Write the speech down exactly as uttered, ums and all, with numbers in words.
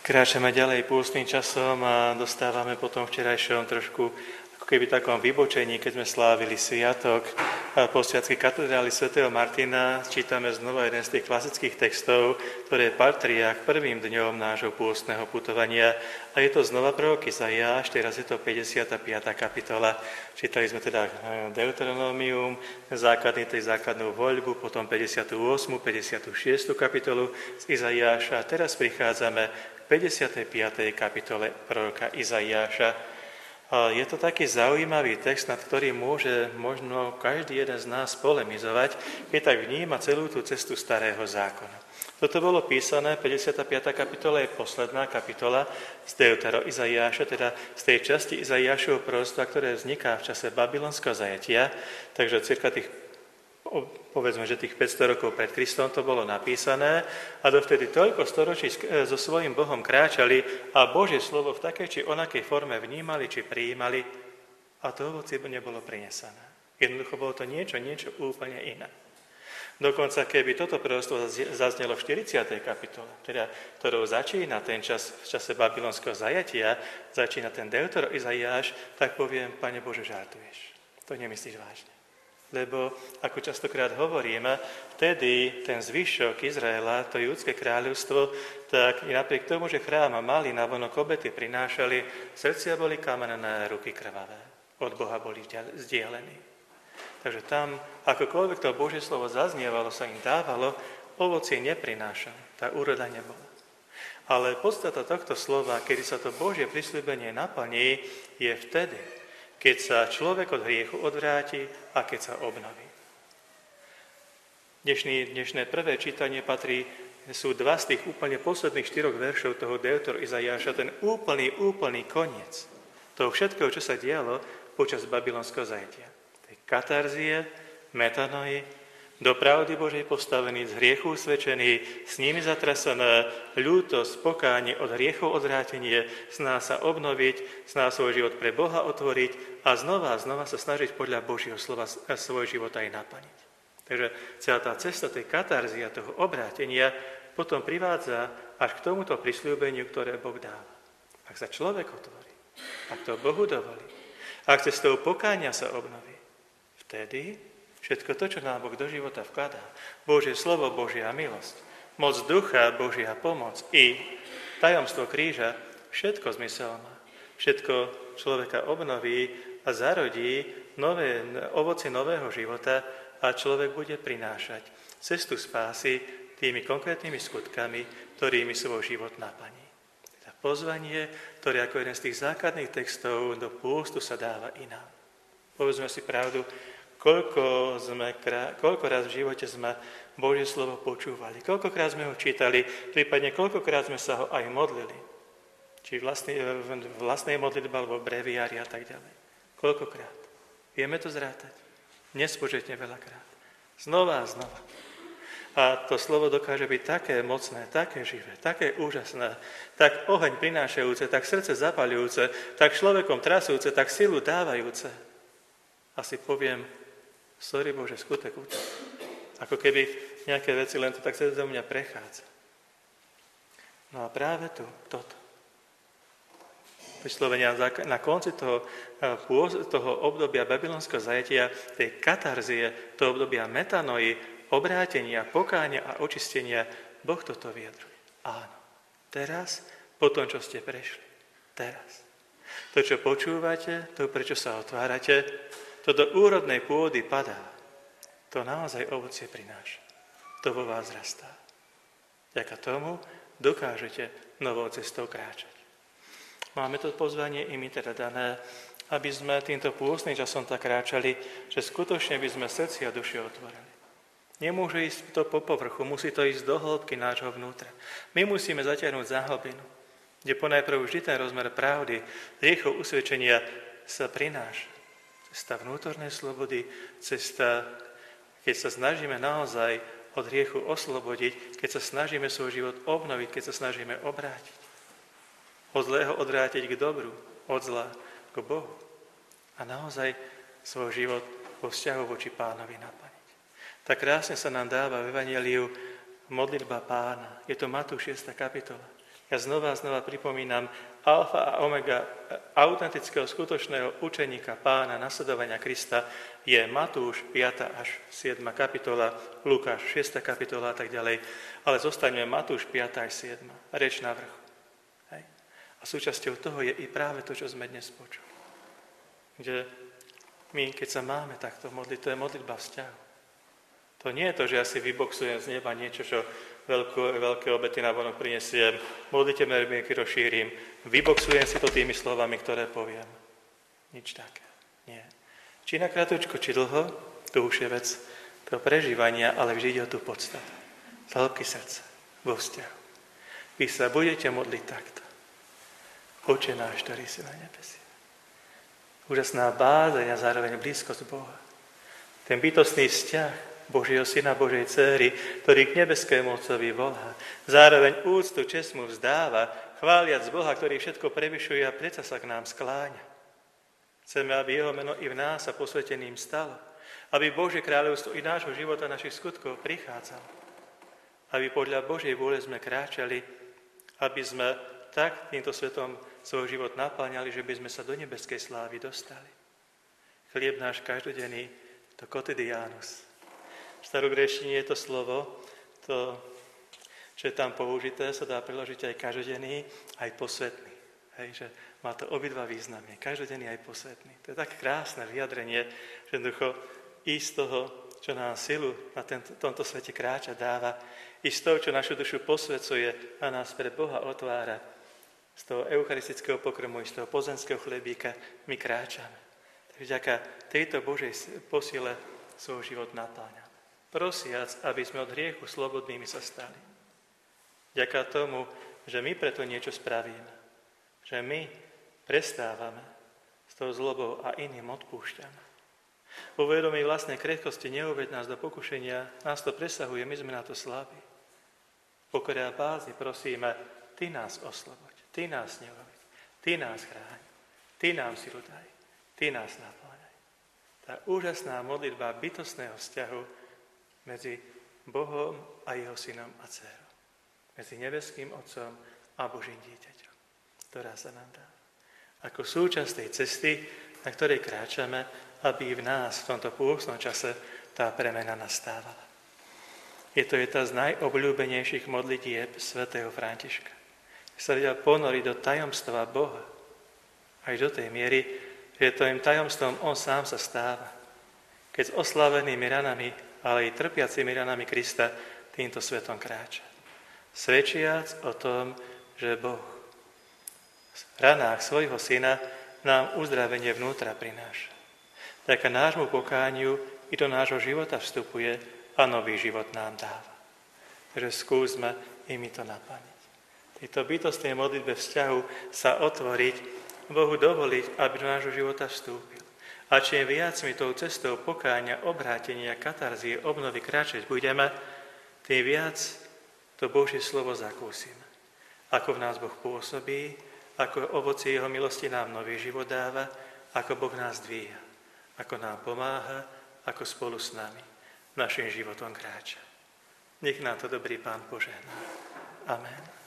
Kráčame ďalej pôstnym časom a dostávame potom včerajšom trošku ako keby takom vybočení, keď sme slávili sviatok po sviatskej katedrály svätého Martina. Čítame znova jeden z tých klasických textov, ktoré patria k prvým dňom nášho pôstneho putovania. A je to znova prorok Izaiáš, teraz je to päťdesiata piata kapitola. Čítali sme teda Deuteronómium, základný, tej základnú voľbu, potom päťdesiatu ôsmu, päťdesiatu šiestu kapitolu z Izaiáša. A teraz prichádzame k päťdesiatej piatej kapitole proroka Izaiáša. Je to taký zaujímavý text, nad ktorým môže možno každý jeden z nás polemizovať, keď tak vníma celú tú cestu starého zákona. Toto bolo písané, päťdesiata piata kapitola je posledná kapitola z Deutero Izaiáša, teda z tej časti Izaiášovho proroctva, ktoré vzniká v čase babylonského zajatia, takže cirka tých povedzme, že tých päťsto rokov pred Kristom to bolo napísané a dovtedy toľko storočí so svojím Bohom kráčali a Božie slovo v takej či onakej forme vnímali či prijímali a to ovocie nebolo prinesené. Jednoducho bolo to niečo, niečo úplne iné. Dokonca keby toto proroctvo zaznelo v štyridsiatej kapitole, teda ktorou začína ten čas v čase babylonského zajatia, začína ten Deutero Izaiáš, tak poviem, Pane Bože, žartuješ. To nemyslíš vážne. Lebo, ako častokrát hovoríme, vtedy ten zvyšok Izraela, to judské kráľovstvo, tak i napriek tomu, že chrám mali, navonok obety prinášali, srdcia boli kamenné, ruky krvavé. Od Boha boli vzdialení. Takže tam, akokoľvek to Božie slovo zaznievalo, sa im dávalo, ovocie neprinášalo, tá úroda nebola. Ale podstata tohto slova, kedy sa to Božie prisľúbenie naplní, je vtedy, keď sa človek od hriechu odvráti a keď sa obnoví. Dnešný, dnešné prvé čítanie patrí, sú dva z tých úplne posledných štyroch veršov toho Deutero Izaiáša, ten úplný, úplný koniec toho všetkého, čo sa dialo počas babylonského zajatia. Tej katarzie, metanoi, do pravdy Božej postavený, z hriechu usvedčený, s nimi zatrasené, ľútosť, pokánie, od hriechov odvrátenie, sná sa obnoviť, sná svoj život pre Boha otvoriť a znova a znova sa snažiť podľa Božieho slova svoj život aj naplniť. Takže celá tá cesta tej katarzia, toho obrátenia, potom privádza až k tomuto prisľúbeniu, ktoré Boh dáva. Ak sa človek otvorí, ak to Bohu dovolí, ak cestou pokánia sa obnoví, vtedy všetko to, čo nám Boh do života vkladá, Božie slovo, Božia milosť, moc ducha, Božia pomoc i tajomstvo kríža, všetko zmysel má. Všetko človeka obnoví a zarodí nové, ovocie nového života a človek bude prinášať cestu spásy tými konkrétnymi skutkami, ktorými svoj život naplní. Teda pozvanie, ktoré ako jeden z tých základných textov do pôstu sa dáva i nám. Povedzme si pravdu, Koľko, sme, koľko raz v živote sme Božie slovo počúvali, koľkokrát sme ho čítali, prípadne koľkokrát sme sa ho aj modlili. Či vlastný, v vlastnej modlitbe, alebo breviári a tak ďalej. Koľkokrát. Vieme to zrátať? Nespočetne veľakrát. Znova a znova. A to slovo dokáže byť také mocné, také živé, také úžasné, tak oheň prinášajúce, tak srdce zapaľujúce, tak človekom trasujúce, tak silu dávajúce. Asi poviem, sorry Bože, skutek útok. Ako keby nejaké veci len to tak cez do mňa prechádza. No a práve tu, toto. Vyslovenia na konci toho, toho obdobia babylonského zajatia, tej katarzie, toho obdobia metanoi, obrátenia, pokánia a očistenia, Boh toto vyjadruje. Áno, teraz, po tom, čo ste prešli, teraz. To, čo počúvate, to, prečo sa otvárate, to do úrodnej pôdy padá. To naozaj ovocie prináša. To vo vás rastá. Vďaka tomu dokážete novou cestou kráčať. Máme to pozvanie i my teda dané, aby sme týmto pôstnym časom tak kráčali, že skutočne by sme srdci a duši otvorili. Nemôže ísť to po povrchu, musí to ísť do hĺbky nášho vnútra. My musíme zatiahnuť za hlbinu, kde ponajprv vždy ten rozmer pravdy, hriechov usvedčenia sa prináša. Cesta vnútornej slobody, cesta, keď sa snažíme naozaj od hriechu oslobodiť, keď sa snažíme svoj život obnoviť, keď sa snažíme obrátiť. Od zlého odvrátiť k dobru, od zla k Bohu. A naozaj svoj život vo vzťahu voči Pánovi naplniť. Tak krásne sa nám dáva v Evanjeliu modlitba Pána. Je to Matúš šiesta kapitola. Ja znova a znova pripomínam alfa a omega autentického skutočného učeníka Pána, nasledovania Krista je Matúš piata až siedma kapitola, Lukáš šiesta kapitola a tak ďalej, ale zostaňme Matúš piata až siedma, reč na vrchu. Hej. A súčasťou toho je i práve to, čo sme dnes počuli. Kde my, keď sa máme takto modliť, to je modlitba vzťahu. To nie je to, že ja si vyboxujem z neba niečo, čo veľké, veľké obety na vonok prinesiem, modlitebné rybníky rozšírim, vyboxujem si to tými slovami, ktoré poviem. Nič také. Nie. Či na kratučko, či dlho, to už je vec toho prežívania, ale vždy ide o tú podstatu. Z hĺbky srdca, vo vzťahu. Vy sa budete modliť takto. Oče náš, ktorý si na nebesi. Úžasná bázeň a zároveň blízkosť Boha. Ten bytostný vzťah Božieho syna, Božej dcéry, ktorý k nebeskému Otcovi volá. Zároveň úctu, česť mu vzdáva, chváliac Boha, ktorý všetko prevyšuje a predsa sa k nám skláňa. Chceme, aby jeho meno i v nás sa posveteným stalo. Aby Božie kráľovstvo i nášho života, našich skutkov prichádzalo. Aby podľa Božej vôle sme kráčali, aby sme tak týmto svetom svoj život napáňali, že by sme sa do nebeskej slávy dostali. Chlieb náš každodenný, to quotidianus. V starogréčtine je to slovo, to, čo je tam použité, sa dá preložiť aj každodenný, aj posvetný. Hej, že má to obidva významy, každodenný aj posvetný. To je tak krásne vyjadrenie, že jednoducho i z toho, čo nám silu na tento, tomto svete kráča, dáva, i z toho, čo našu dušu posvecuje a nás pre Boha otvára, z toho eucharistického pokrmu, i z toho pozemského chlebíka my kráčame. Takže vďaka tejto Božej posile svoj život napáňa. Prosiac, aby sme od hriechu slobodnými sa stali. Vďaka tomu, že my preto niečo spravíme. Že my prestávame s tou zlobou a iným odpúšťame. Vo vedomí vlastnej krehkosti neuved nás do pokušenia, nás to presahuje, my sme na to slabí. Pokore a bázni prosíme, Ty nás osloboď, Ty nás neuveď, Ty nás chráň, Ty nám silu daj, Ty nás napláňaj. Tá úžasná modlitba bytostného vzťahu medzi Bohom a jeho synom a dcérou. Medzi nebeským Otcom a Božím dieťaťom, ktorá sa nám dá. Ako súčasť tej cesty, na ktorej kráčame, aby v nás v tomto pôstnom čase tá premena nastávala. Je to jedna z najobľúbenejších modlitieb svätého Františka. Sa vedel ponoriť do tajomstva Boha. Až do tej miery, že to im tajomstvom on sám sa stáva. Keď s oslavenými ranami, ale i trpiacimi ranami Krista týmto svetom kráča. Svedčiac o tom, že Boh v ranách svojho syna nám uzdravenie vnútra prináša. Vďaka nášmu pokániu i do nášho života vstupuje a nový život nám dáva. Takže skúsme i my to naplniť. Tejto bytostnej modlitbe vzťahu sa otvoriť, Bohu dovoliť, aby do nášho života vstúpil. A čím viac my tou cestou pokáňa, obrátenia, katarzie, obnovy kráčať budeme, tým viac to Božie slovo zakúsime. Ako v nás Boh pôsobí, ako ovocie jeho milosti nám nový život dáva, ako Boh nás dvíha, ako nám pomáha, ako spolu s nami našim životom kráča. Nech nám to dobrý Pán požehná. Amen.